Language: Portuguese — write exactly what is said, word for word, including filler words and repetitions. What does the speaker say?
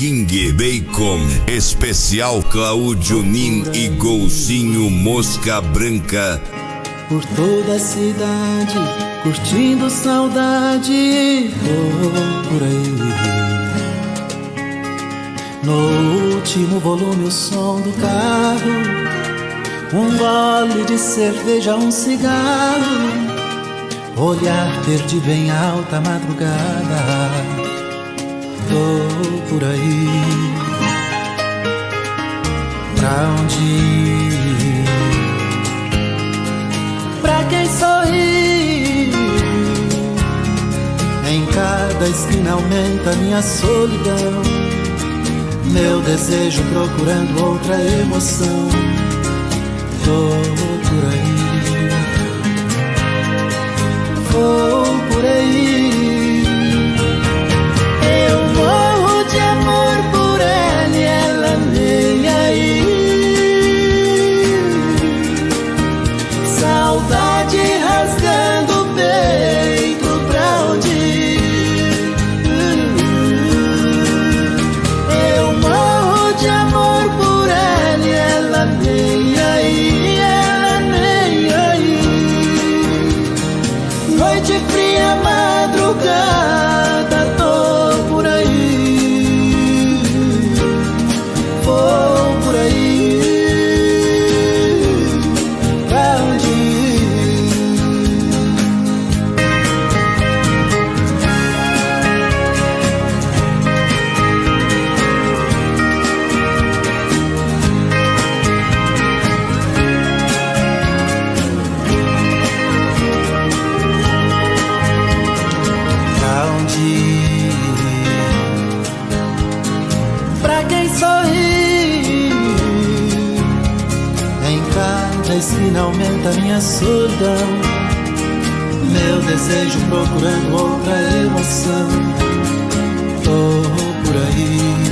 King Bacon, especial Cláudio Nin e Golzinho Mosca Branca. Por toda a cidade, curtindo saudade, vou por aí. No último volume o som do carro, um gole de cerveja, um cigarro, olhar perdido em alta madrugada. Tô por aí. Pra onde ir? Pra quem sorri? Em cada esquina aumenta minha solidão, meu desejo procurando outra emoção. Tô por aí, vou por aí. Eu morro de amor por ela e ela nem aí. Saudade rasgando o peito, pra onde ir? Eu morro de amor por ela e ela nem aí, ela nem aí. Noite fria, madrugada, tô por aí, vou por aí. Pra onde ir? Pra onde ir? Pra quem sorri? Em cada esquina aumenta minha solidão, meu desejo procurando outra emoção. Tô por aí.